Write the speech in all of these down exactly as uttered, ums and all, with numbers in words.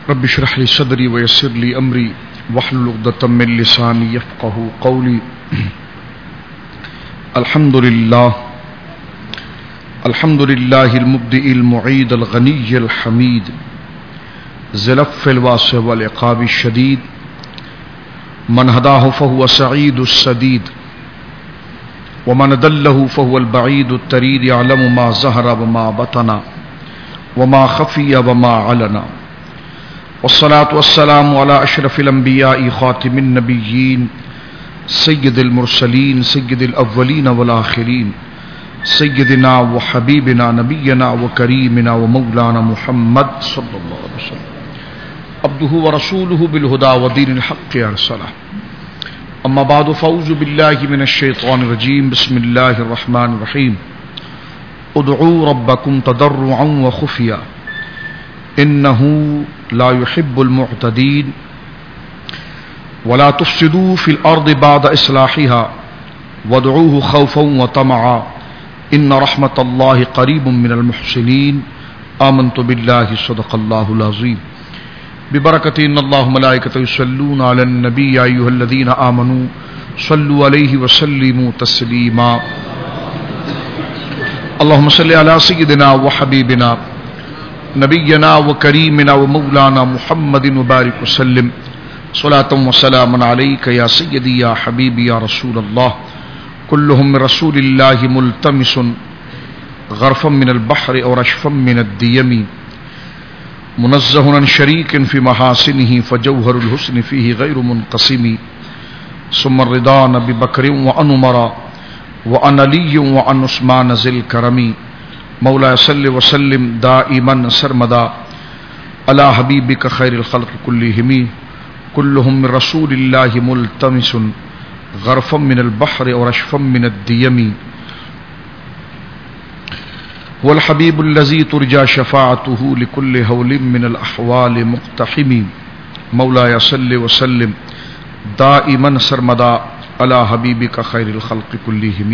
رب اشرح لي صدري ويسر لي امري واحلل عقدة من لساني يفقهوا قولي. الحمد لله الحمد لله المبدئ المعيد الغني الحميد ذي العفو الواسع والعقاب الشديد من هداه فهو سعيد السديد ومن دله فهو البعيد التريد يعلم ما ظهر وما بطن وما خفي وما علن والصلاة والسلام على أشرف الأنبياء خاتم النبيين سيد المرسلين سيد الأولين والآخرين سيدنا وحبيبنا نبينا وكريمنا ومولانا محمد صلى الله عليه وسلم عبده ورسوله بالهدى ودين الحق أرسله. أما بعد فأعوذ بالله من الشيطان الرجيم. بسم الله الرحمن الرحيم. ادعوا ربكم تضرعا وخفيا إنه لا يحب المعتدين ولا تفسدوا في الأرض بعد إصلاحها وادعوه خوفا وطمعا إن رحمة الله قريب من المحسنين. آمنت بالله صدق الله العظيم. ببركة إن الله ملائكته يصلون على النبي يا أيها الذين آمنوا صلوا عليه وسلموا تسليما. اللهم صل على سيدنا وحبيبنا نبينا وكريمنا ومولانا محمد وبارك وسلم صلاة وسلاما عليك يا سيدي يا حبيبي يا رسول الله. كلهم من رسول الله ملتمس غرفا من البحر أو رشفا من الديم منزه عن شريك في محاسنه فجوهر الحسن فيه غير منقسم. ثم الرضا ببكر وعن عمر وعن علي وعن عثمان ذي الكرم. مولاي صل وسلم دائما سرمدا على حبيبك خير الخلق كلهم كلهم من رسول الله ملتمس غرفا من البحر أو رشفا من الديم. هو الحبيب الذي ترجى شفاعته لكل هول من الأحوال مقتحم. مولاي صل وسلم دائما سرمدا على حبيبك خير الخلق كلهم.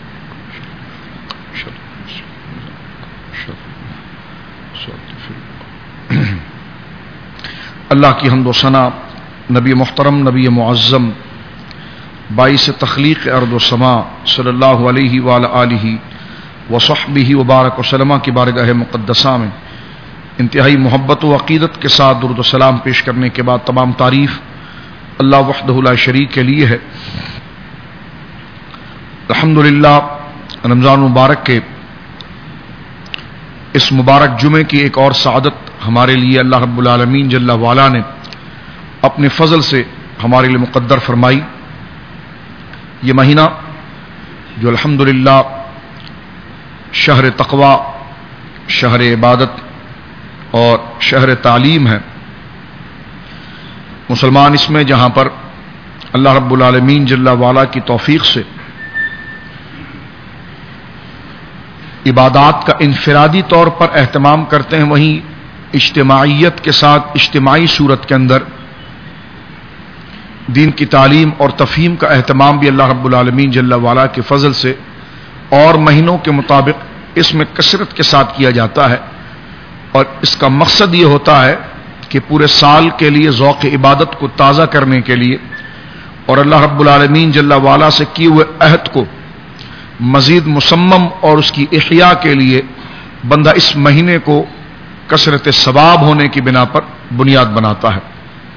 اللہ کی حمد و ثنا نبی محترم نبی معظم باعث تخلیق ارض و سما صلی اللہ علیہ وآلہ آلہ وصحبہ وبارک وسلم کی بارگاہ مقدسہ میں انتہائی محبت و عقیدت کے ساتھ درود و سلام پیش کرنے کے بعد تمام تعریف اللہ وحدہ لا شریک کے لیے ہے. الحمدللہ رمضان مبارک کے اس مبارک جمعے کی ایک اور سعادت ہمارے لیے اللہ رب العالمین جل وعلا نے اپنے فضل سے ہمارے لیے مقدر فرمائی. یہ مہینہ جو الحمدللہ شہر تقوی، شہر عبادت اور شہر تعلیم ہے. مسلمان اس میں جہاں پر اللہ رب العالمین جل وعلا کی توفیق سے عبادات کا انفرادی طور پر اہتمام کرتے ہیں، وہیں اجتماعیت کے ساتھ اجتماعی صورت کے اندر دین کی تعلیم اور تفہیم کا اہتمام بھی اللہ رب العالمین جل وعلا کے فضل سے اور مہینوں کے مطابق اس میں کثرت کے ساتھ کیا جاتا ہے. اور اس کا مقصد یہ ہوتا ہے کہ پورے سال کے لیے ذوق عبادت کو تازہ کرنے کے لیے اور اللہ رب العالمین جل وعلا سے کیے ہوئے عہد کو مزید مسمم اور اس کی احیاء کے لیے بندہ اس مہینے کو کثرت ثواب ہونے کی بنا پر بنیاد بناتا ہے.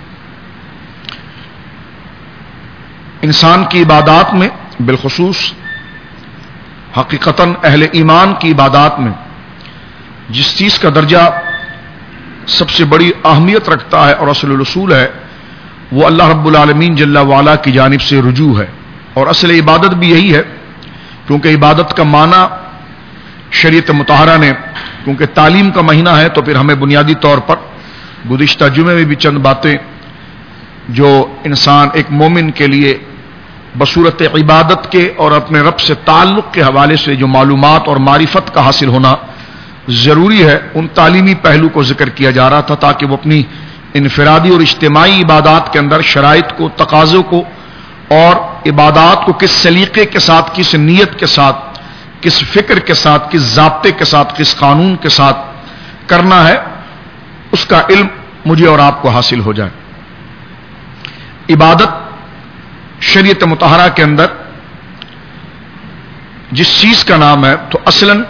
انسان کی عبادات میں بالخصوص حقیقتاً اہل ایمان کی عبادات میں جس چیز کا درجہ سب سے بڑی اہمیت رکھتا ہے اور اصل الاصول ہے وہ اللہ رب العالمین جل وعلا کی جانب سے رجوع ہے. اور اصل عبادت بھی یہی ہے، کیونکہ عبادت کا معنی شریعت مطہرہ نے، کیونکہ تعلیم کا مہینہ ہے تو پھر ہمیں بنیادی طور پر گزشتہ جمعے میں بھی چند باتیں جو انسان ایک مومن کے لیے بصورت عبادت کے اور اپنے رب سے تعلق کے حوالے سے جو معلومات اور معرفت کا حاصل ہونا ضروری ہے، ان تعلیمی پہلو کو ذکر کیا جا رہا تھا تاکہ وہ اپنی انفرادی اور اجتماعی عبادات کے اندر شرائط کو، تقاضوں کو اور عبادات کو کس سلیقے کے ساتھ، کس نیت کے ساتھ، کس فکر کے ساتھ، کس ضابطے کے ساتھ، کس قانون کے ساتھ کرنا ہے، اس کا علم مجھے اور آپ کو حاصل ہو جائے۔ عبادت شریعت مطہرہ کے اندر جس چیز کا نام ہے، تو اصلاً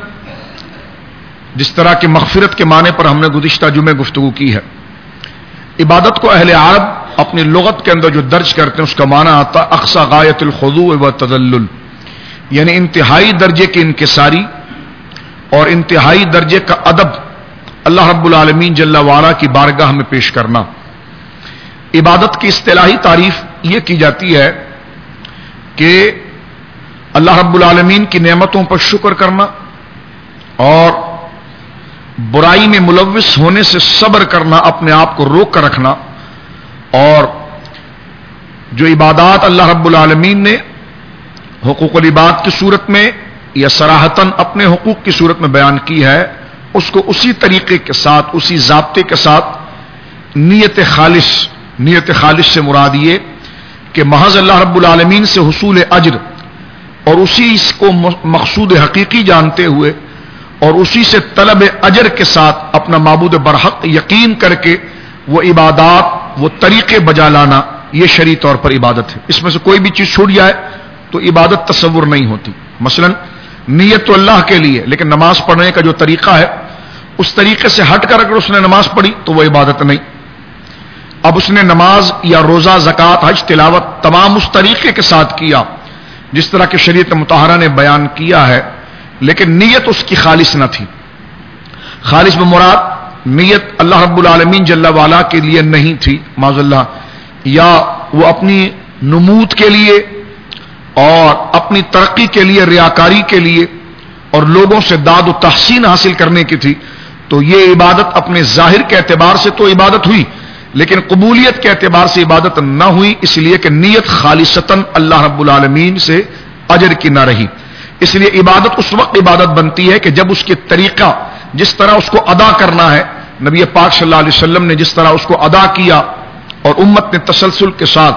جس طرح کی مغفرت کے معنی پر ہم نے گزشتہ جمعے گفتگو کی ہے، عبادت کو اہل عرب اپنی لغت کے اندر جو درج کرتے ہیں اس کا معنی آتا ہے اقصی غایت الخضوع و تذلل، یعنی انتہائی درجے کی انکساری اور انتہائی درجے کا ادب اللہ رب العالمین جل وعلا کی بارگاہ میں پیش کرنا۔ عبادت کی اصطلاحی تعریف یہ کی جاتی ہے کہ اللہ رب العالمین کی نعمتوں پر شکر کرنا اور برائی میں ملوث ہونے سے صبر کرنا، اپنے آپ کو روک کر رکھنا، اور جو عبادات اللہ رب العالمین نے حقوق العباد کی صورت میں یا صراحتاً اپنے حقوق کی صورت میں بیان کی ہے، اس کو اسی طریقے کے ساتھ، اسی ضابطے کے ساتھ نیت خالص، نیت خالص سے مراد یہ کہ محض اللہ رب العالمین سے حصول اجر اور اسی اس کو مقصود حقیقی جانتے ہوئے اور اسی سے طلب اجر کے ساتھ اپنا معبود برحق یقین کر کے وہ عبادات، وہ طریقے بجا لانا، یہ شرعی طور پر عبادت ہے۔ اس میں سے کوئی بھی چیز چھوٹ جائے تو عبادت تصور نہیں ہوتی۔ مثلا نیت تو اللہ کے لیے، لیکن نماز پڑھنے کا جو طریقہ ہے اس طریقے سے ہٹ کر اگر اس نے نماز پڑھی تو وہ عبادت نہیں۔ اب اس نے نماز یا روزہ، زکوٰۃ، حج، تلاوت تمام اس طریقے کے ساتھ کیا جس طرح کہ شریعت مطہرہ نے بیان کیا ہے، لیکن نیت اس کی خالص نہ تھی۔ خالص بمراد نیت اللہ رب العالمین جل وعلا کے لیے نہیں تھی معاذ اللہ، یا وہ اپنی نمود کے لیے اور اپنی ترقی کے لیے، ریاکاری کے لیے اور لوگوں سے داد و تحسین حاصل کرنے کی تھی، تو یہ عبادت اپنے ظاہر کے اعتبار سے تو عبادت ہوئی، لیکن قبولیت کے اعتبار سے عبادت نہ ہوئی، اس لیے کہ نیت خالصتاً اللہ رب العالمین سے اجر کی نہ رہی۔ اس لیے عبادت اس وقت عبادت بنتی ہے کہ جب اس کے طریقہ، جس طرح اس کو ادا کرنا ہے، نبی پاک صلی اللہ علیہ وسلم نے جس طرح اس کو ادا کیا اور امت نے تسلسل کے ساتھ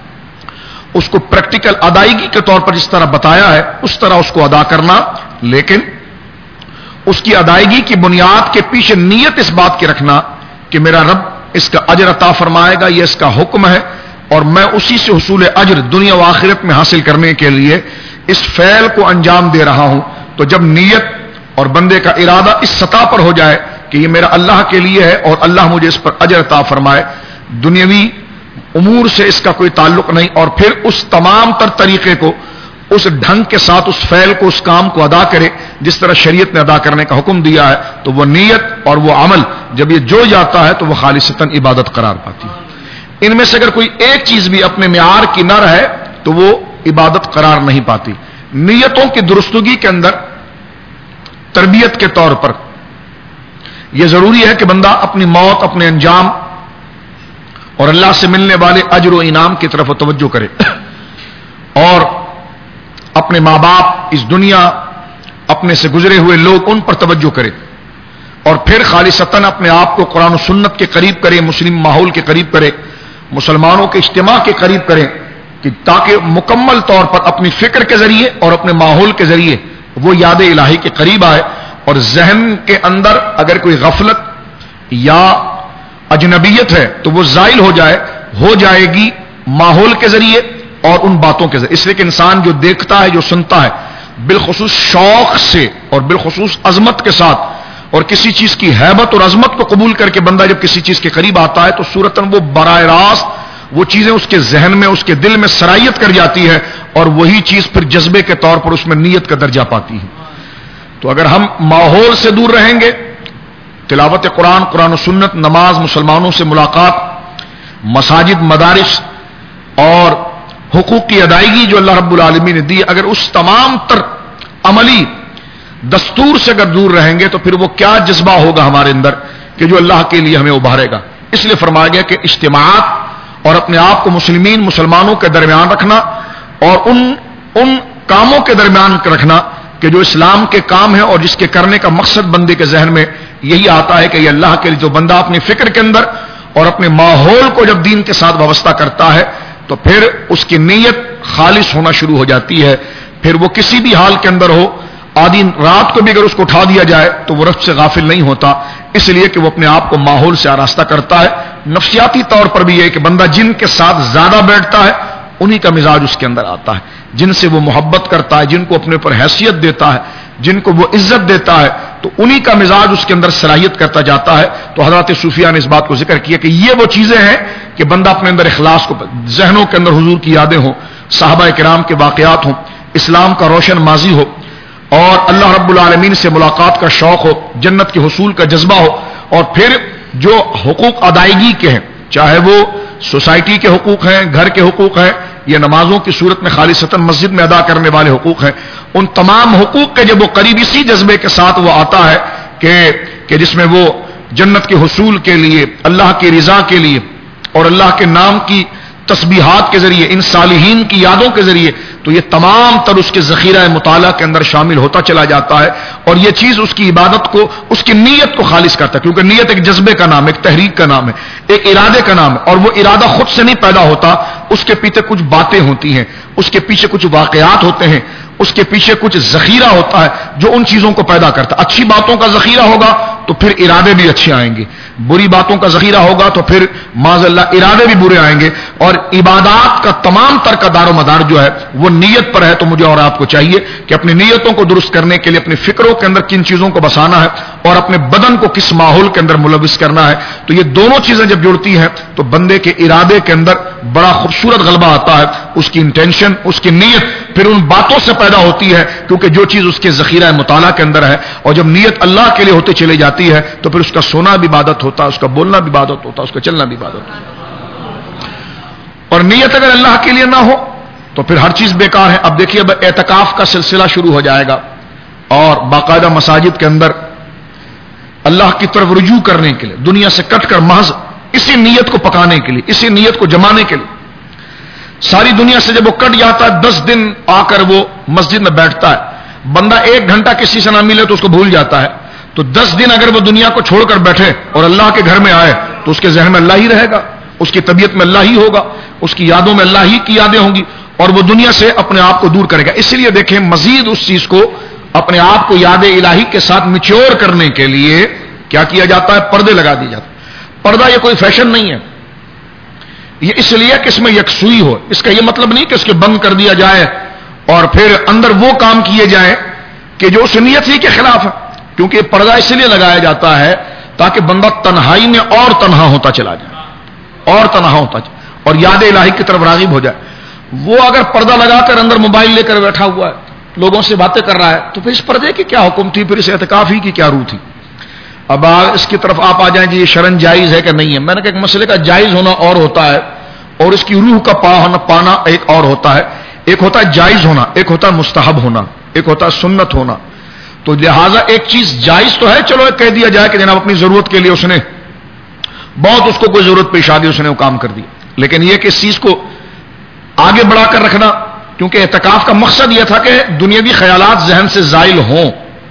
اس کو پریکٹیکل ادائیگی کے طور پر جس طرح بتایا ہے اس طرح اس کو ادا کرنا، لیکن اس کی ادائیگی کی بنیاد کے پیچھے نیت اس بات کی رکھنا کہ میرا رب اس کا اجر عطا فرمائے گا، یہ اس کا حکم ہے اور میں اسی سے حصول اجر دنیا و آخرت میں حاصل کرنے کے لیے اس فعل کو انجام دے رہا ہوں۔ تو جب نیت اور بندے کا ارادہ اس سطح پر ہو جائے کہ یہ میرا اللہ کے لیے ہے اور اللہ مجھے اس پر اجر عطا فرمائے، دنیاوی امور سے اس کا کوئی تعلق نہیں، اور پھر اس تمام تر طریقے کو اس ڈھنگ کے ساتھ اس فعل کو، اس کام کو ادا کرے جس طرح شریعت نے ادا کرنے کا حکم دیا ہے، تو وہ نیت اور وہ عمل جب یہ جو جاتا ہے تو وہ خالصتاً عبادت قرار پاتی ہے۔ ان میں سے اگر کوئی ایک چیز بھی اپنے معیار کی نہ رہے تو وہ عبادت قرار نہیں پاتی۔ نیتوں کی درستگی کے اندر تربیت کے طور پر یہ ضروری ہے کہ بندہ اپنی موت، اپنے انجام اور اللہ سے ملنے والے اجر و انعام کی طرف توجہ کرے، اور اپنے ماں باپ، اس دنیا، اپنے سے گزرے ہوئے لوگ، ان پر توجہ کرے، اور پھر خالصتاً اپنے آپ کو قرآن و سنت کے قریب کرے، مسلم ماحول کے قریب کرے، مسلمانوں کے اجتماع کے قریب کرے، کہ تاکہ مکمل طور پر اپنی فکر کے ذریعے اور اپنے ماحول کے ذریعے وہ یاد الہی کے قریب آئے، اور ذہن کے اندر اگر کوئی غفلت یا اجنبیت ہے تو وہ زائل ہو جائے ہو جائے گی ماحول کے ذریعے اور ان باتوں کے ذریعے۔ اس لیے کہ انسان جو دیکھتا ہے، جو سنتا ہے، بالخصوص شوق سے اور بالخصوص عظمت کے ساتھ، اور کسی چیز کی ہیبت اور عظمت کو قبول کر کے بندہ جب کسی چیز کے قریب آتا ہے تو صورتاً وہ براہ راست وہ چیزیں اس کے ذہن میں، اس کے دل میں سرایت کر جاتی ہے، اور وہی چیز پھر جذبے کے طور پر اس میں نیت کا درجہ پاتی ہے۔ تو اگر ہم ماحول سے دور رہیں گے، تلاوت قرآن، قرآن و سنت، نماز، مسلمانوں سے ملاقات، مساجد، مدارس اور حقوق کی ادائیگی جو اللہ رب العالمین نے دی، اگر اس تمام تر عملی دستور سے اگر دور رہیں گے تو پھر وہ کیا جذبہ ہوگا ہمارے اندر کہ جو اللہ کے لیے ہمیں ابھارے گا۔ اس لیے فرمایا گیا کہ اجتماعات اور اپنے آپ کو مسلمین، مسلمانوں کے درمیان رکھنا، اور ان ان کاموں کے درمیان رکھنا کہ جو اسلام کے کام ہیں اور جس کے کرنے کا مقصد بندے کے ذہن میں یہی آتا ہے کہ یہ اللہ کے لیے، جو بندہ اپنی فکر کے اندر اور اپنے ماحول کو جب دین کے ساتھ وابستہ کرتا ہے تو پھر اس کی نیت خالص ہونا شروع ہو جاتی ہے۔ پھر وہ کسی بھی حال کے اندر ہو، آدھی رات کو بھی اگر اس کو اٹھا دیا جائے تو وہ رب سے غافل نہیں ہوتا، اس لیے کہ وہ اپنے آپ کو ماحول سے آراستہ کرتا ہے۔ نفسیاتی طور پر بھی یہ کہ بندہ جن کے ساتھ زیادہ بیٹھتا ہے انہی کا مزاج اس کے اندر آتا ہے، جن سے وہ محبت کرتا ہے، جن کو اپنے پر حیثیت دیتا ہے، جن کو وہ عزت دیتا ہے، تو انہی کا مزاج اس کے اندر صلاحیت کرتا جاتا ہے۔ تو حضرات صوفیہ نے اس بات کو ذکر کیا کہ یہ وہ چیزیں ہیں کہ بندہ اپنے اندر اخلاص کو، ذہنوں کے اندر حضور کی یادیں ہوں، صحابہ کرام کے واقعات ہوں، اسلام کا روشن ماضی ہو، اور اللہ رب العالمین سے ملاقات کا شوق ہو، جنت کے حصول کا جذبہ ہو، اور پھر جو حقوق ادائیگی کے ہیں، چاہے وہ سوسائٹی کے حقوق ہیں، گھر کے حقوق ہیں، یا نمازوں کی صورت میں خالصتاً مسجد میں ادا کرنے والے حقوق ہیں، ان تمام حقوق کے جب وہ قریب اسی جذبے کے ساتھ وہ آتا ہے کہ کہ جس میں وہ جنت کے حصول کے لیے، اللہ کی رضا کے لیے اور اللہ کے نام کی تسبیحات کے ذریعے، ان صالحین کی یادوں کے ذریعے، تو یہ تمام تر اس کے ذخیرہ مطالعہ کے اندر شامل ہوتا چلا جاتا ہے، اور یہ چیز اس کی عبادت کو، اس کی نیت کو خالص کرتا ہے، کیونکہ نیت ایک جذبے کا نام ہے، ایک تحریک کا نام ہے، ایک ارادے کا نام ہے، اور وہ ارادہ خود سے نہیں پیدا ہوتا، اس کے پیچھے کچھ باتیں ہوتی ہیں، اس کے پیچھے کچھ واقعات ہوتے ہیں، اس کے پیچھے کچھ ذخیرہ ہوتا ہے جو ان چیزوں کو پیدا کرتا ہے۔ اچھی باتوں کا ذخیرہ ہوگا تو پھر ارادے بھی اچھے آئیں گے، بری باتوں کا ذخیرہ ہوگا تو پھر معاذ اللہ ارادے بھی برے آئیں گے، اور عبادات کا تمام تر کا دار و مدار جو ہے وہ نیت پر ہے۔ تو مجھے اور آپ کو چاہیے کہ اپنی نیتوں کو درست کرنے کے لیے اپنی فکروں کے اندر کن چیزوں کو بسانا ہے اور اپنے بدن کو کس ماحول کے اندر ملوث کرنا ہے، تو یہ دونوں چیزیں جب جڑتی ہیں تو بندے کے ارادے کے اندر بڑا خوبصورت غلبہ آتا ہے، اس کی انٹینشن، اس کی نیت پھر ان باتوں سے پیدا ہوتی ہے، کیونکہ جو چیز اس کے ذخیرہ مطالعہ کے اندر ہے، اور جب نیت اللہ کے لیے ہوتے چلے جاتی ہے تو پھر اس کا سونا بھی عبادت ہوتا ہے، اس کا بولنا بھی عبادت ہوتا ہے، اس کا چلنا بھی عبادت ہوتا ہے۔ اور نیت اگر اللہ کے لیے نہ ہو تو پھر ہر چیز بیکار ہے۔ اب دیکھیے اب اعتکاف کا سلسلہ شروع ہو جائے گا، اور باقاعدہ مساجد کے اندر اللہ کی طرف رجوع کرنے کے لیے، دنیا سے کٹ کر محض اسی نیت کو پکانے کے لیے، اسی نیت کو جمانے کے لیے ساری دنیا سے جب وہ کٹ جاتا ہے، دس دن آ کر وہ مسجد میں بیٹھتا ہے، بندہ ایک گھنٹہ کسی سے نہ ملے تو اس کو بھول جاتا ہے، تو دس دن اگر وہ دنیا کو چھوڑ کر بیٹھے اور اللہ کے گھر میں آئے تو اس کے ذہن میں اللہ ہی رہے گا، اس کی طبیعت میں اللہ ہی ہوگا، اس کی یادوں میں اللہ ہی کی یادیں ہوں گی، اور وہ دنیا سے اپنے آپ کو دور کرے گا۔ اس لیے دیکھیں مزید اس چیز کو اپنے آپ کو یاد الہی کے ساتھ میچور کرنے کے لیے کیا کیا جاتا ہے؟ پردے لگا دیے جاتے ہیں۔ پردہ یہ کوئی فیشن نہیں ہے، یہ اس لیے کہ اس میں یکسوئی ہو، اس کا یہ مطلب نہیں کہ اس کے بند کر دیا جائے اور پھر اندر وہ کام کیے جائیں کہ جو اس نیت ہی کے خلاف ہے، کیونکہ پردہ اس لیے لگایا جاتا ہے تاکہ بندہ تنہائی میں اور تنہا ہوتا چلا جائے، اور تنہا ہوتا جائے اور یاد الہی کی طرف راغب ہو جائے۔ وہ اگر پردہ لگا کر اندر موبائل لے کر بیٹھا ہوا ہے، لوگوں سے باتیں کر رہا ہے، تو پھر اس پردے کی کیا حکم تھی؟ پھر اس اعتکاف ہی کی کیا روح تھی؟ اب اس کی طرف آپ آ جائیں جی یہ شرن جائز ہے کہ نہیں ہے، میں نے کہا ایک مسئلے کا جائز ہونا اور ہوتا ہے اور اس کی روح کا پانا ایک اور ہوتا ہے۔ ایک ہوتا ہے جائز ہونا، ایک ہوتا ہے مستحب ہونا، ایک ہوتا ہے سنت ہونا۔ تو لہٰذا ایک چیز جائز تو ہے، چلو ایک کہہ دیا جائے کہ جناب اپنی ضرورت کے لیے اس نے بہت اس کو کوئی ضرورت پیش آ گئی، اس نے وہ کام کر دیا، لیکن یہ کہ اس چیز کو آگے بڑھا کر رکھنا، کیونکہ اعتکاف کا مقصد یہ تھا کہ دنیاوی خیالات ذہن سے زائل ہوں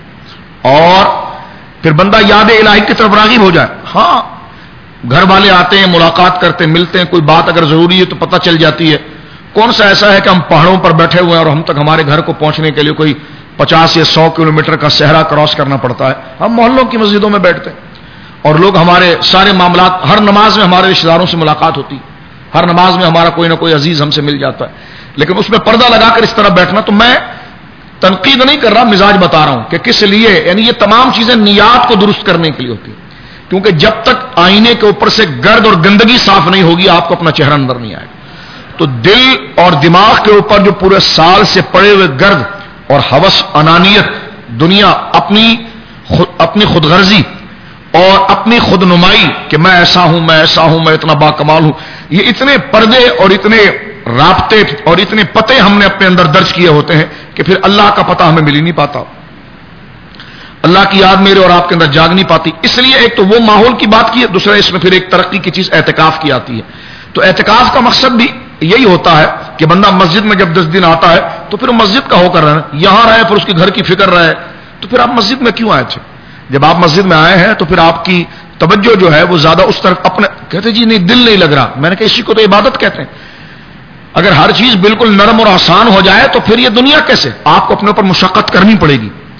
اور پھر بندہ یاد الہی کی طرف راغب ہو جائے۔ ہاں گھر والے آتے ہیں، ملاقات کرتے ہیں، ملتے ہیں، کوئی بات اگر ضروری ہے تو پتہ چل جاتی ہے۔ کون سا ایسا ہے کہ ہم پہاڑوں پر بیٹھے ہوئے ہیں اور ہم تک ہمارے گھر کو پہنچنے کے لیے کوئی پچاس یا سو کلومیٹر کا صحرا کراس کرنا پڑتا ہے؟ ہم محلوں کی مسجدوں میں بیٹھتے ہیں اور لوگ ہمارے سارے معاملات، ہر نماز میں ہمارے رشتہ داروں سے ملاقات ہوتی، ہر نماز میں ہمارا کوئی نہ کوئی عزیز ہم سے مل جاتا ہے، لیکن اس میں پردہ لگا کر اس طرح بیٹھنا، تو میں تنقید نہیں کر رہا، مزاج بتا رہا ہوں کہ کس لیے، یعنی یہ تمام چیزیں نیات کو درست کرنے کے لیے ہوتی ہیں، کیونکہ جب تک آئینے کے اوپر سے گرد اور گندگی صاف نہیں ہوگی آپ کو اپنا چہرہ نظر نہیں آئے گا۔ تو دل اور دماغ کے اوپر جو پورے سال سے پڑے ہوئے گرد اور ہوس، انانیت، دنیا، اپنی خود اپنی خود غرضی اور اپنی خود نمائی کہ میں ایسا ہوں، میں ایسا ہوں، میں اتنا با کمال ہوں، یہ اتنے پردے اور اتنے رابطے اور اتنے پتے ہم نے اپنے اندر درج کیے ہوتے ہیں کہ پھر اللہ کا پتہ ہمیں مل ہی نہیں پاتا، اللہ کی یاد میرے اور آپ کے اندر جاگ نہیں پاتی۔ اس لیے ایک تو وہ ماحول کی بات کی ہے، دوسرا اس میں پھر ایک ترقی کی چیز اعتکاف کی آتی ہے۔ تو اعتکاف کا مقصد بھی یہی ہوتا ہے کہ بندہ مسجد میں جب دس دن آتا ہے تو پھر مسجد کا ہو کر رہے یہاں رہے، پھر اس کے گھر کی فکر رہے، تو پھر آپ مسجد میں کیوں آئے تھے؟ جب آپ مسجد میں آئے ہیں تو پھر آپ کی توجہ جو ہے وہ زیادہ اس طرف اپنے، کہتے جی نہیں دل نہیں لگ رہا، میں نے کہا اسی کو تو عبادت کہتے ہیں۔ اگر ہر چیز بالکل نرم اور آسان ہو جائے تو پھر یہ دنیا کیسے؟ آپ کو اپنے اوپر مشقت کرنی پڑے گی،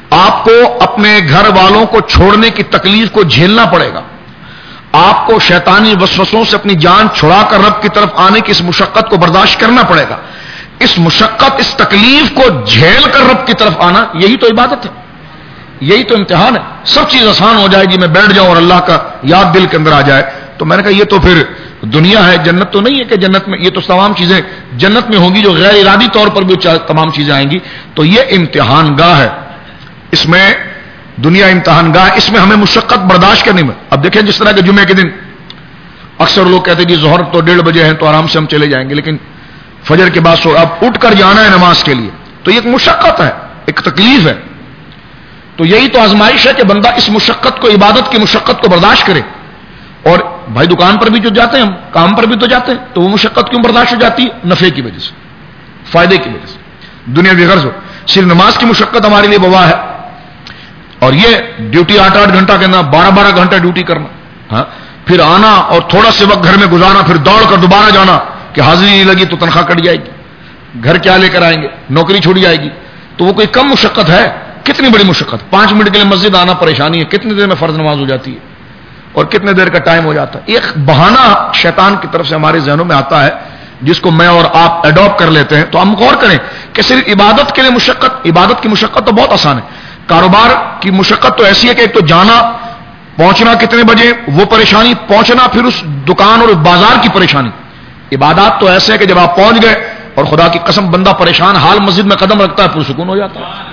آپ کو اپنے گھر والوں کو چھوڑنے کی تکلیف کو جھیلنا پڑے گا، آپ کو شیطانی وسوسوں سے اپنی جان چھڑا کر رب کی طرف آنے کی اس مشقت کو برداشت کرنا پڑے گا۔ اس مشقت، اس تکلیف کو جھیل کر رب کی طرف آنا، یہی تو عبادت ہے، یہی تو امتحان ہے۔ سب چیز آسان ہو جائے گی، میں بیٹھ جاؤں اور اللہ کا یاد دل کے اندر آ جائے، تو میں نے کہا یہ تو پھر دنیا ہے، جنت تو نہیں ہے کہ جنت میں یہ تو تمام چیزیں جنت میں ہوں گی جو غیر ارادی طور پر بھی تمام چیزیں آئیں گی۔ تو یہ امتحان گاہ ہے، اس میں دنیا امتحان گاہ، اس میں ہمیں مشقت برداشت کرنی میں۔ اب دیکھیں جس طرح کہ جمعے کے دن اکثر لوگ کہتے ہیں جی ظہر تو ڈیڑھ بجے ہیں تو آرام سے ہم چلے جائیں گے، لیکن فجر کے بعد سو اب اٹھ کر جانا ہے نماز کے لیے، تو یہ ایک مشقت ہے، ایک تکلیف ہے۔ تو یہی تو آزمائش ہے کہ بندہ اس مشقت کو، عبادت کی مشقت کو برداشت کرے۔ اور بھائی دکان پر بھی جو جاتے ہیں ہم، کام پر بھی تو جاتے ہیں، تو وہ مشقت کیوں برداشت ہو جاتی ہے؟ نفع کی وجہ سے، فائدے کی وجہ سے، دنیاوی غرض ہو۔ صرف نماز کی مشقت ہمارے لیے وبا ہے، اور یہ ڈیوٹی آٹھ آٹھ گھنٹہ کرنا، بارہ بارہ گھنٹہ ڈیوٹی کرنا، ہاں پھر آنا اور تھوڑا سے وقت گھر میں گزارنا، پھر دوڑ کر دوبارہ جانا کہ حاضری نہیں لگی تو تنخواہ کٹ جائے گی، گھر کیا لے کر آئیں گے، نوکری چھوڑ جائے گی، تو وہ کوئی کم مشقت ہے؟ کتنی بڑی مشقت، پانچ منٹ کے لیے مسجد آنا پریشانی ہے، کتنی دیر میں فرض نماز ہو جاتی ہے اور کتنے دیر کا ٹائم ہو جاتا ہے۔ ایک بہانہ شیطان کی طرف سے ہمارے ذہنوں میں آتا ہے جس کو میں اور آپ ایڈاپٹ کر لیتے ہیں۔ تو ہم غور کریں کہ صرف عبادت کے لیے مشقت، عبادت کی مشقت تو بہت آسان ہے، کاروبار کی مشقت تو ایسی ہے کہ ایک تو جانا، پہنچنا کتنے بجے وہ پریشانی، پہنچنا پھر اس دکان اور اس بازار کی پریشانی۔ عبادات تو ایسے ہے کہ جب آپ پہنچ گئے اور خدا کی قسم بندہ پریشان حال مسجد میں قدم رکھتا ہے پرسکون ہو جاتا ہے،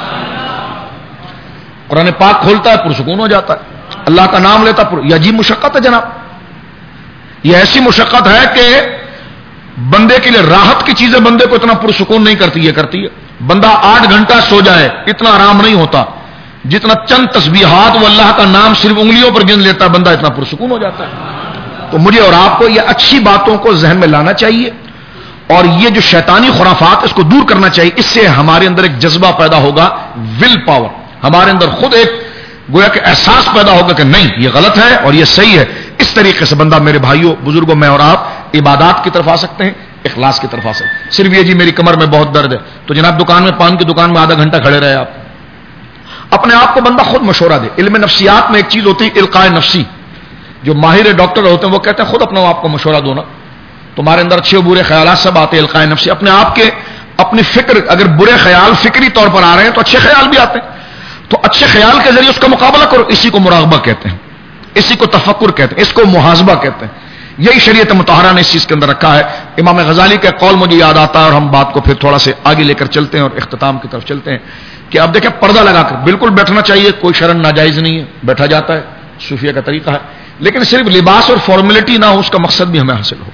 قرآن پاک کھولتا ہے پرسکون ہو جاتا ہے، اللہ کا نام لیتا پر... یہ عجیب مشقت ہے جناب، یہ ایسی مشقت ہے کہ بندے کے لیے راحت کی چیزیں بندے کو اتنا پرسکون نہیں کرتی، یہ کرتی ہے۔ بندہ آٹھ گھنٹہ سو جائے اتنا آرام نہیں ہوتا جتنا چند تسبیحات وہ اللہ کا نام صرف انگلیوں پر گن لیتا ہے، بندہ اتنا پرسکون ہو جاتا ہے۔ تو مجھے اور آپ کو یہ اچھی باتوں کو ذہن میں لانا چاہیے، اور یہ جو شیطانی خرافات اس کو دور کرنا چاہیے۔ اس سے ہمارے اندر ایک جذبہ پیدا ہوگا، ول پاور، ہمارے اندر خود ایک گویا کہ احساس پیدا ہوگا کہ نہیں یہ غلط ہے اور یہ صحیح ہے۔ اس طریقے سے بندہ، میرے بھائیوں بزرگوں، میں اور آپ عبادات کی طرف آ سکتے ہیں، اخلاص کی طرف آ سکتے ہیں۔ صرف یہ جی میری کمر میں بہت درد ہے تو جناب دکان میں، پان کی دکان میں آدھا گھنٹہ کھڑے رہے آپ، اپنے آپ کو بندہ خود مشورہ دے۔ علم نفسیات میں ایک چیز ہوتی ہے القاء نفسی، جو ماہر ڈاکٹر ہوتے ہیں وہ کہتے ہیں خود اپنے آپ کو مشورہ دو نا، تمہارے اندر اچھے برے خیالات سب آتے ہیں، القاء نفسی، اپنے آپ کے اپنی فکر، اگر برے خیال فکری طور پر آ رہے ہیں تو اچھے خیال بھی آتے ہیں، تو اچھے خیال کے ذریعے اس کا مقابلہ کرو۔ اسی کو مراقبہ کہتے ہیں، اسی کو تفکر کہتے ہیں، اس کو محاسبہ کہتے ہیں۔ یہی شریعت مطہرہ نے اس چیز کے اندر رکھا ہے۔ امام غزالی کا قول مجھے یاد آتا ہے، اور ہم بات کو پھر تھوڑا سے آگے لے کر چلتے ہیں اور اختتام کی طرف چلتے ہیں، کہ اب دیکھیں پردہ لگا کر بالکل بیٹھنا چاہیے، کوئی شرم ناجائز نہیں ہے، بیٹھا جاتا ہے، صوفیہ کا طریقہ ہے، لیکن صرف لباس اور فارمیلٹی نہ ہو، اس کا مقصد بھی ہمیں حاصل ہو۔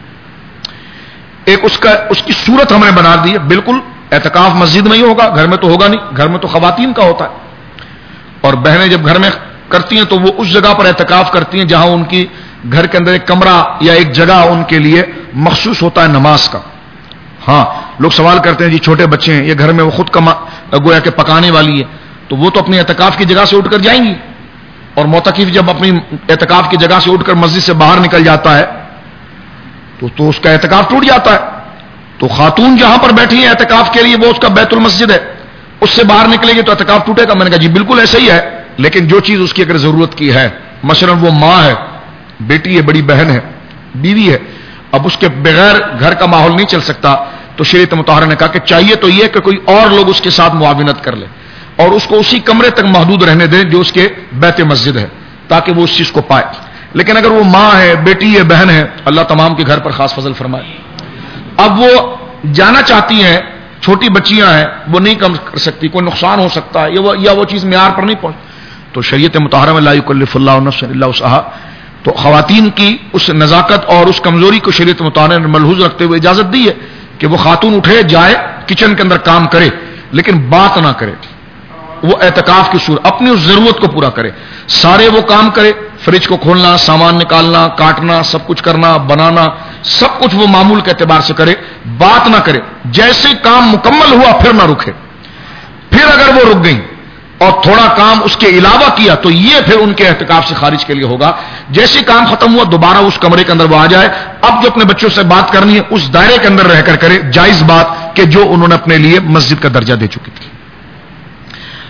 ایک اس کا اس کی صورت ہم نے بنا دی ہے، بالکل اعتکاف مسجد میں ہی ہوگا، گھر میں تو ہوگا نہیں، گھر میں تو خواتین کا ہوتا ہے، اور بہنیں جب گھر میں کرتی ہیں تو وہ اس جگہ پر اعتکاف کرتی ہیں جہاں ان کی گھر کے اندر ایک کمرہ یا ایک جگہ ان کے لیے مخصوص ہوتا ہے نماز کا۔ ہاں لوگ سوال کرتے ہیں جی چھوٹے بچے ہیں، یہ گھر میں وہ خود کما گویا کہ پکانے والی ہے، تو وہ تو اپنی اعتکاف کی جگہ سے اٹھ کر جائیں گی، اور معتکف جب اپنی اعتکاف کی جگہ سے اٹھ کر مسجد سے باہر نکل جاتا ہے تو تو اس کا اعتکاف ٹوٹ جاتا ہے۔ تو خاتون جہاں پر بیٹھی ہیں اعتکاف کے لیے وہ اس کا بیت المسجد ہے، اس سے باہر نکلے گی تو اعتکاف ٹوٹے گا۔ میں نے کہا جی بالکل ایسا ہی ہے، لیکن جو چیز اس کی اگر ضرورت کی ہے، مثلاً وہ ماں ہے، بیٹی ہے، بڑی بہن ہے، بیوی ہے، اب اس کے بغیر گھر کا ماحول نہیں چل سکتا، تو شریعت مطہرہ نے کہا کہ چاہیے تو یہ کہ کوئی اور لوگ اس کے ساتھ معاونت کر لے اور اس کو اسی کمرے تک محدود رہنے دیں جو اس کے بیت مسجد ہے، تاکہ وہ اس چیز کو پائے۔ لیکن اگر وہ ماں ہے، بیٹی ہے، بہن ہے، اللہ تمام کے گھر پر خاص فضل فرمائے، اب وہ جانا چاہتی ہیں، چھوٹی بچیاں ہیں، وہ نہیں کم کر سکتی، کوئی نقصان ہو سکتا ہے، یا وہ چیز معیار پر نہیں پہنچ، تو شریعت مطہرہ میں لا یکلف اللہ نفسا الا وسعہا، تو خواتین کی اس نزاکت اور اس کمزوری کو شریعت مطہرہ نے ملحوظ رکھتے ہوئے اجازت دی ہے کہ وہ خاتون اٹھے جائے کچن کے اندر کام کرے، لیکن بات نہ کرے، وہ اعتکاف کی صورت اپنی اس ضرورت کو پورا کرے، سارے وہ کام کرے، فریج کو کھولنا، سامان نکالنا، کاٹنا، سب کچھ کرنا، بنانا، سب کچھ وہ معمول کے اعتبار سے کرے، بات نہ کرے، جیسے کام مکمل ہوا پھر نہ رکے، پھر اگر وہ رک گئی اور تھوڑا کام اس کے علاوہ کیا تو یہ پھر ان کے اعتکاف سے خارج کے لیے ہوگا۔ جیسے کام ختم ہوا دوبارہ اس کمرے کے اندر وہ آ جائے، اب جو اپنے بچوں سے بات کرنی ہے اس دائرے کے اندر رہ کر کرے، جائز بات کہ جو انہوں نے اپنے لیے مسجد کا درجہ دے چکی تھی۔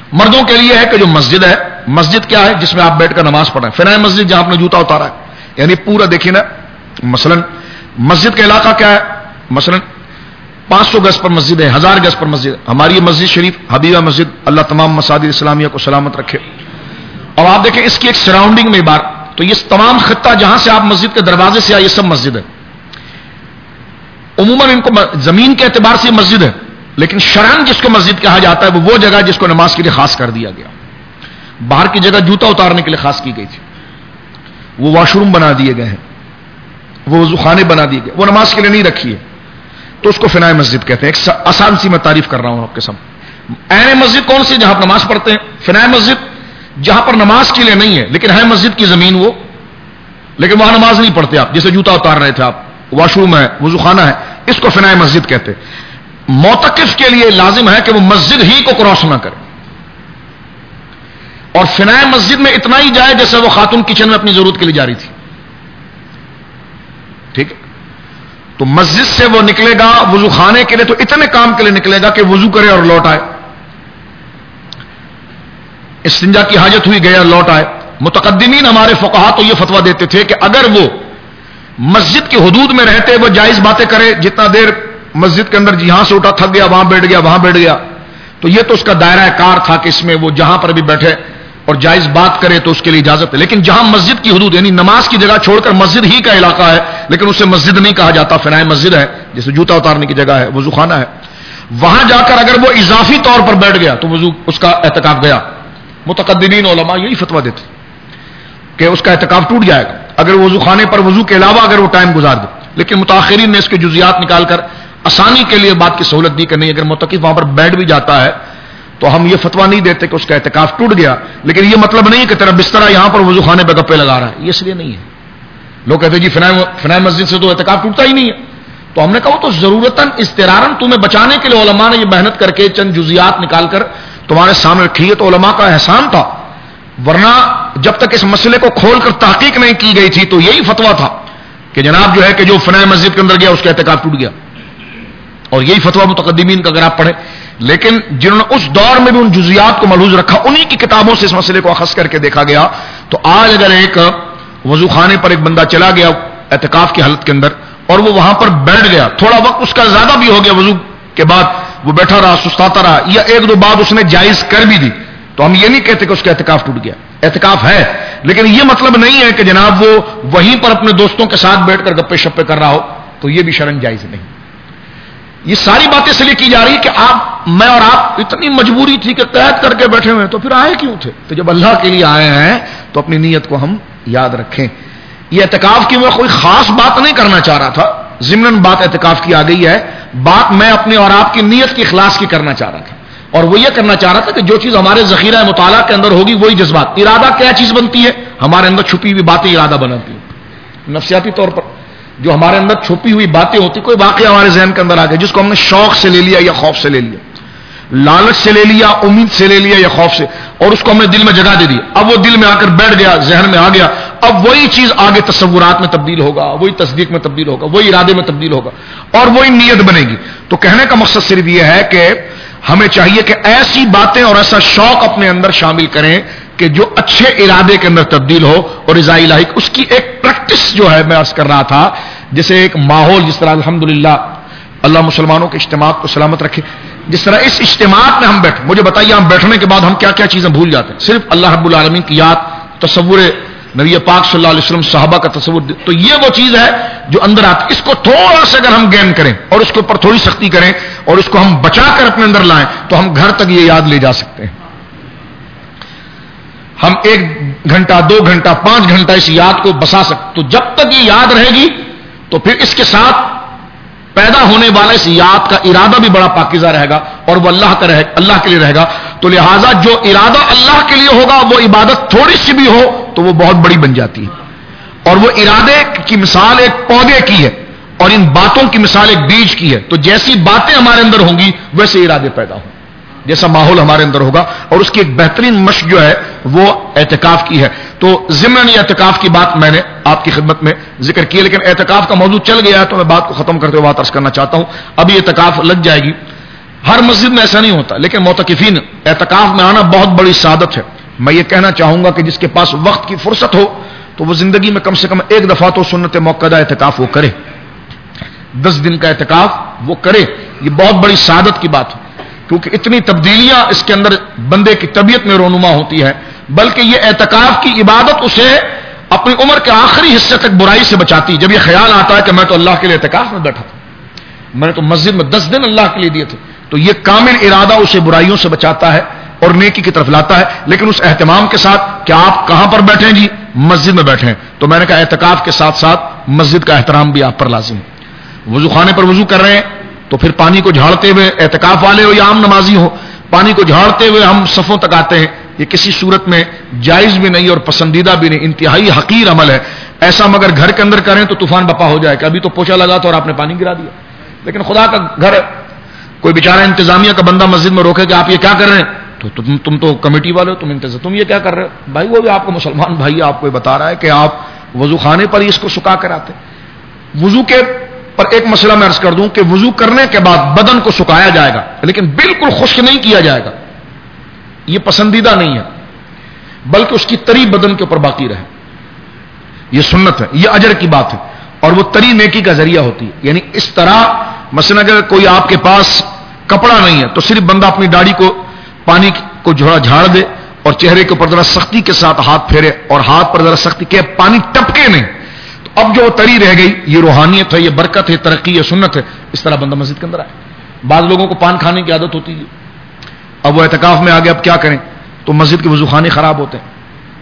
مردوں کے لیے ہے کہ جو مسجد ہے، مسجد کیا ہے؟ جس میں آپ بیٹھ کر نماز پڑھ رہے ہیں. فنائے مسجد جہاں آپ نے جوتا اتارا ہے، یعنی پورا دیکھیے نا. مثلا مسجد کا علاقہ کیا ہے؟ مثلا پانچ سو گز پر مسجد ہے، ہزار گز پر مسجد. ہماری یہ مسجد شریف حبیبہ مسجد، اللہ تمام مساجد اسلامیہ کو سلامت رکھے. اور آپ دیکھیں اس کی ایک سراؤنڈنگ میں بار، تو یہ تمام خطہ جہاں سے آپ مسجد کے دروازے سے آئے یہ سب مسجد ہے. عموماً ان کو زمین کے اعتبار سے مسجد ہے، لیکن شرعاً جس کو مسجد کہا جاتا ہے وہ وہ جگہ جس کو نماز کے لیے خاص کر دیا گیا. باہر کی جگہ جوتا اتارنے کے لیے خاص کی گئی تھی، وہ واش روم بنا دیے گئے ہیں، وہ وضو خانے بنا دیے گئے، وہ نماز کے لیے نہیں رکھی ہے، تو اس کو فنائے مسجد کہتے ہیں. ایک آسان سی میں تعریف کر رہا ہوں آپ کے سامنے. عین مسجد کون سی؟ جہاں آپ نماز پڑھتے ہیں. فنائے مسجد جہاں پر نماز کے لیے نہیں ہے لیکن ہے مسجد کی زمین وہ، لیکن وہاں نماز نہیں پڑھتے آپ، جیسے جوتا اتار رہے تھے آپ، واش روم ہے، وضو خانہ ہے، اس کو فنائے مسجد کہتے ہیں. معتکف کے لیے لازم ہے کہ وہ مسجد ہی کو کراس نہ کرے، اور فنائے مسجد میں اتنا ہی جائے جیسے وہ خاتون کچن میں اپنی ضرورت کے لیے جا رہی تھی. ٹھیک ہے، تو مسجد سے وہ نکلے گا وضو خانے کے لیے تو اتنے کام کے لیے نکلے گا کہ وضو کرے اور لوٹ آئے، استنجا کی حاجت ہوئی گیا لوٹ آئے. متقدمین ہمارے فقہا تو یہ فتویٰ دیتے تھے کہ اگر وہ مسجد کی حدود میں رہتے وہ جائز باتیں کرے، جتنا دیر مسجد کے اندر یہاں سے اٹھا تھک گیا وہاں بیٹھ گیا وہاں بیٹھ گیا، تو یہ تو اس کا دائرہ کار تھا کہ اس میں وہ جہاں پر بھی بیٹھے اور جائز بات کرے تو اس کے لیے اجازت ہے. لیکن جہاں مسجد کی حدود یعنی نماز کی جگہ چھوڑ کر مسجد ہی کا علاقہ ہے لیکن اسے مسجد نہیں کہا جاتا، فنائے مسجد ہے، جیسے جوتا اتارنے کی جگہ ہے، وضو خانہ ہے، وہاں جا کر اگر وہ اضافی طور پر بیٹھ گیا تو وضو اس کا اعتکاف گیا. متقدمین علماء یہی فتویٰ دیتے کہ اس کا اعتکاف ٹوٹ جائے گا اگر وضو خانے پر وضو کے علاوہ اگر وہ ٹائم گزار دے. لیکن متاخرین نے اس کے جزیات نکال کر آسانی کے لیے بات کی سہولت دی کہ نہیں، اگر معتکف وہاں پر بیٹھ بھی جاتا ہے تو ہم یہ فتویٰ نہیں دیتے کہ اس کا اعتکاف ٹوٹ گیا، لیکن یہ مطلب نہیں کہ تیرا بستر یہاں پر وضو خانے پہ گپے لگا رہا ہے، یہ اس لیے نہیں ہے. لوگ کہتے ہیں جی فنائے فنائے مسجد سے تو اعتکاف ٹوٹتا ہی نہیں ہے، تو ہم نے کہا وہ تو ضرورتاً اضطراراً تمہیں بچانے کے لیے علماء نے یہ محنت کر کے چند جزیات نکال کر تمہارے سامنے رکھی ہے، تو علماء کا احسان تھا. ورنہ جب تک اس مسئلے کو کھول کر تحقیق نہیں کی گئی تھی تو یہی فتویٰ تھا کہ جناب جو ہے کہ جو فنائے مسجد کے اندر گیا اس کا اعتکاف ٹوٹ گیا، اور یہی فتویٰ متقدمین کا اگر آپ پڑھیں. لیکن جنہوں نے اس دور میں بھی ان جزیات کو ملحوظ رکھا انہی کی کتابوں سے اس مسئلے کو اخذ کر کے دیکھا گیا. تو آج اگر ایک وضو خانے پر ایک بندہ چلا گیا اعتکاف کی حالت کے اندر اور وہ وہاں پر بیٹھ گیا، تھوڑا وقت اس کا زیادہ بھی ہو گیا، وضو کے بعد وہ بیٹھا رہا سستاتا رہا، یا ایک دو بات اس نے جائز کر بھی دی، تو ہم یہ نہیں کہتے کہ اس کا اعتکاف ٹوٹ گیا. اعتکاف ہے، لیکن یہ مطلب نہیں ہے کہ جناب وہ وہیں پر اپنے دوستوں کے ساتھ بیٹھ کر گپے شپے کر رہا ہو، تو یہ بھی شرعاً جائز نہیں. یہ ساری باتیں اس لیے کی جا رہی کہ آپ میں اور آپ اتنی مجبوری تھی کہ قید کر کے بیٹھے ہوئے، تو پھر آئے کیوں تھے؟ تو جب اللہ کے لیے آئے ہیں تو اپنی نیت کو ہم یاد رکھیں. یہ اعتکاف کی میں کوئی خاص بات نہیں کرنا چاہ رہا تھا، ضمناً بات اعتکاف کی آ گئی ہے، بات میں اپنے اور آپ کی نیت کی اخلاص کی کرنا چاہ رہا تھا. اور وہ یہ کرنا چاہ رہا تھا کہ جو چیز ہمارے ذخیرہ مطالعہ کے اندر ہوگی وہی جذبات. ارادہ کیا چیز بنتی ہے؟ ہمارے اندر چھپی ہوئی باتیں ارادہ بناتی ہیں. نفسیاتی طور پر جو ہمارے اندر چھپی ہوئی باتیں ہوتی، کوئی واقعہ ہمارے ذہن کے اندر آ گیا جس کو ہم نے شوق سے لے لیا یا خوف سے لے لیا، لالچ سے لے لیا، امید سے لے لیا یا خوف سے، اور اس کو ہم نے دل میں جگہ دے دی. اب وہ دل میں آ کر بیٹھ گیا، ذہن میں آ گیا، اب وہی چیز آگے تصورات میں تبدیل ہوگا، وہی تصدیق میں تبدیل ہوگا، وہی ارادے میں تبدیل ہوگا اور وہی نیت بنے گی. تو کہنے کا مقصد صرف یہ ہے کہ ہمیں چاہیے کہ ایسی باتیں اور ایسا شوق اپنے اندر شامل کریں کہ جو اچھے ارادے کے اندر تبدیل ہو اور رضا الہی. اس کی ایک پریکٹس جو ہے میں عرض کر رہا تھا، جیسے ایک ماحول، جس طرح الحمدللہ اللہ مسلمانوں کے اجتماعات کو سلامت رکھے، جس طرح اس اجتماعات میں ہم بیٹھے، مجھے بتائیے ہم بیٹھنے کے بعد ہم کیا کیا چیزیں بھول جاتے ہیں؟ صرف اللہ رب العالمین کی یاد، تصور نبی پاک صلی اللہ علیہ وسلم، صحابہ کا تصور. تو یہ وہ چیز ہے جو اندر آتی، اس کو تھوڑا سا اگر ہم گین کریں اور اس کے اوپر تھوڑی سختی کریں اور اس کو ہم بچا کر اپنے اندر لائیں تو ہم گھر تک یہ یاد لے جا سکتے ہیں. ہم ایک گھنٹہ، دو گھنٹہ، پانچ گھنٹہ اس یاد کو بسا سکتے. تو جب تک یہ یاد رہے گی تو پھر اس کے ساتھ پیدا ہونے والا اس یاد کا ارادہ بھی بڑا پاکیزہ رہے گا اور وہ اللہ کا رہے اللہ کے لیے رہے گا. تو لہٰذا جو ارادہ اللہ کے لیے ہوگا وہ عبادت تھوڑی سی بھی ہو تو وہ بہت بڑی بن جاتی ہے. اور وہ ارادے کی مثال ایک پودے کی ہے اور ان باتوں کی مثال ایک بیج کی ہے. تو جیسی باتیں ہمارے اندر ہوں گی ویسے ارادے پیدا ہوں، جیسا ماحول ہمارے اندر ہوگا. اور اس کی ایک بہترین مشق جو ہے وہ اعتکاف کی ہے. تو ضمن اعتکاف کی بات میں نے آپ کی خدمت میں ذکر کی ہے، لیکن اعتکاف کا موضوع چل گیا ہے تو میں بات کو ختم کرتے ہوئے بات عرض کرنا چاہتا ہوں. ابھی اعتکاف لگ جائے گی، ہر مسجد میں ایسا نہیں ہوتا، لیکن معتکفین اعتکاف میں آنا بہت بڑی سعادت ہے. میں یہ کہنا چاہوں گا کہ جس کے پاس وقت کی فرصت ہو تو وہ زندگی میں کم سے کم ایک دفعہ تو سنت موقدہ اعتکاف وہ کرے، دس دن کا اعتکاف وہ کرے. یہ بہت بڑی سعادت کی بات ہے، کیونکہ اتنی تبدیلیاں اس کے اندر بندے کی طبیعت میں رونما ہوتی ہے. بلکہ یہ اعتکاف کی عبادت اسے اپنی عمر کے آخری حصے تک برائی سے بچاتی. جب یہ خیال آتا ہے کہ میں تو اللہ کے لیے اعتکاف میں بیٹھا تھا، میں نے تو مسجد میں دس دن اللہ کے لیے دیے تھے، تو یہ کامل ارادہ اسے برائیوں سے بچاتا ہے اور نیکی کی طرف لاتا ہے. لیکن اس اہتمام کے ساتھ کہ آپ کہاں پر بیٹھیں جی، مسجد میں بیٹھیں. تو میں نے کہا اعتکاف کے ساتھ ساتھ مسجد کا احترام بھی آپ پر لازم ہے. وضو خانے پر وضو کر رہے ہیں تو پھر پانی کو جھاڑتے ہوئے، اعتکاف والے ہو یا عام نمازی ہو، پانی کو جھاڑتے ہوئے ہم صفوں تک آتے ہیں. یہ کسی صورت میں جائز بھی نہیں اور پسندیدہ بھی نہیں، انتہائی حقیر عمل ہے. ایسا مگر گھر کے اندر کریں تو طوفان بپا ہو جائے کہ ابھی تو پوچھا لگا تو اور آپ نے پانی گرا دیا. لیکن خدا کا گھر، کوئی بیچارہ انتظامیہ کا بندہ مسجد میں روکے کہ آپ یہ کیا کر رہے ہیں، تو تم تم تو کمیٹی والے ہو، تم انتظام تم یہ کیا کر رہے ہو بھائی. وہ بھی آپ کو مسلمان بھائی آپ کو بتا رہا ہے کہ آپ وضو خانے پر ہی اس کو سکا کر آتے. وضو کے پر ایک مسئلہ میں عرض کر دوں کہ وضو کرنے کے بعد بدن کو سکایا جائے گا، لیکن بالکل خشک نہیں کیا جائے گا. یہ پسندیدہ نہیں ہے، بلکہ اس کی تری بدن کے اوپر باقی رہے. یہ سنت ہے، یہ اجر کی بات ہے، اور وہ تری نیکی کا ذریعہ ہوتی ہے. یعنی اس طرح مثلا اگر کوئی آپ کے پاس کپڑا نہیں ہے تو صرف بندہ اپنی داڑھی کو پانی کو جھوڑا جھاڑ دے اور چہرے کے اوپر ذرا سختی کے ساتھ ہاتھ پھیرے اور ہاتھ پر ذرا سختی کے، پانی ٹپکے نہیں. تو اب جو تری رہ گئی، یہ روحانیت ہے، یہ برکت ہے، ترقی ہے، سنت ہے. اس طرح بندہ مسجد کے اندر آئے. بعض لوگوں کو پان کھانے کی عادت ہوتی ہے، اب وہ اعتکاف میں آگے اب کیا کریں، تو مسجد کے وضو خانے خراب ہوتے ہیں.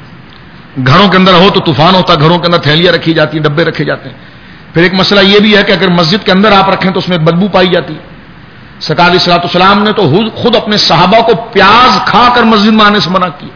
گھروں کے اندر ہو تو طوفان ہوتا، گھروں کے اندر تھیلیاں رکھی جاتی ہیں، ڈبے رکھے جاتے ہیں. پھر ایک مسئلہ یہ بھی ہے کہ اگر مسجد کے اندر آپ رکھیں تو اس میں بدبو پائی جاتی ہے. سرکار علیہ الصلوۃ والسلام نے تو خود اپنے صحابہ کو پیاز کھا کر مسجد میں آنے سے منع کیا،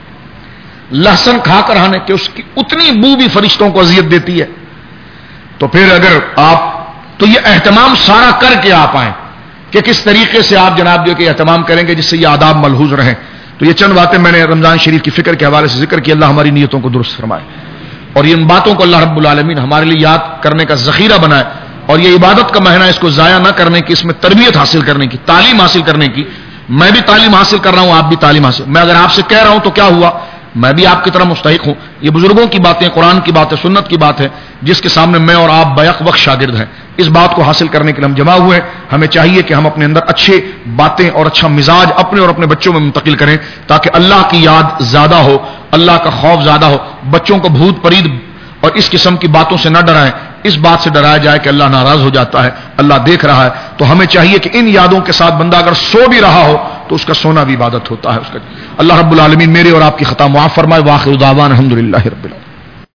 لہسن کھا کر آنے کہ اس کی اتنی بو بھی فرشتوں کو اذیت دیتی ہے. تو پھر اگر آپ تو یہ اہتمام سارا کر کے آپ آئیں کہ کس طریقے سے آپ جناب جو کہ اہتمام کریں گے جس سے یہ آداب ملحوظ رہیں. تو یہ چند باتیں میں نے رمضان شریف کی فکر کے حوالے سے ذکر کی. اللہ ہماری نیتوں کو درست فرمائے اور ان باتوں کو اللہ رب العالمین ہمارے لیے یاد کرنے کا ذخیرہ بنائے، اور یہ عبادت کا مہینہ اس کو ضائع نہ کرنے کی، اس میں تربیت حاصل کرنے کی، تعلیم حاصل کرنے کی. میں بھی تعلیم حاصل کر رہا ہوں، آپ بھی تعلیم حاصل. میں اگر آپ سے کہہ رہا ہوں تو کیا ہوا، میں بھی آپ کی طرح مستحق ہوں. یہ بزرگوں کی باتیں، قرآن کی بات ہے، سنت کی بات ہے، جس کے سامنے میں اور آپ بیک وقت شاگرد ہیں. اس بات کو حاصل کرنے کے لیے ہم جمع ہوئے ہیں. ہمیں چاہیے کہ ہم اپنے اندر اچھے باتیں اور اچھا مزاج اپنے اور اپنے بچوں میں منتقل کریں تاکہ اللہ کی یاد زیادہ ہو، اللہ کا خوف زیادہ ہو. بچوں کو بھوت پرید اور اس قسم کی باتوں سے نہ ڈرائیں. اس بات سے ڈرایا جائے کہ اللہ ناراض ہو جاتا ہے، اللہ دیکھ رہا ہے. تو ہمیں چاہیے کہ ان یادوں کے ساتھ بندہ اگر سو بھی رہا ہو تو اس کا سونا بھی عبادت ہوتا ہے اس کا. اللہ رب العالمین میرے اور آپ کی خطا معاف فرمائے. واخر دعوانا الحمدللہ رب العالمین.